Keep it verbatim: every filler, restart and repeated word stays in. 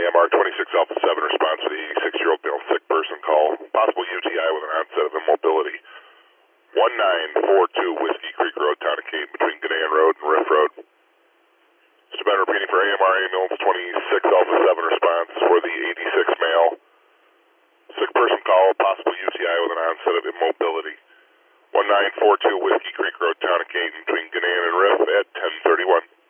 M R twenty-six Alpha seven, response to the eighty-six-year-old male sick person call. Possible U T I with an onset of immobility. one nine four two Whiskey Creek Road, Town of Kane, between Ghanaian Road and Riff Road. Just been repeating for A M R ambulance twenty-six Alpha seven, response for the eighty-six male. Sick person call, possible U T I with an onset of immobility. one nine four two Whiskey Creek Road, Town of Kane, between Ghanaian and Riff at ten thirty-one.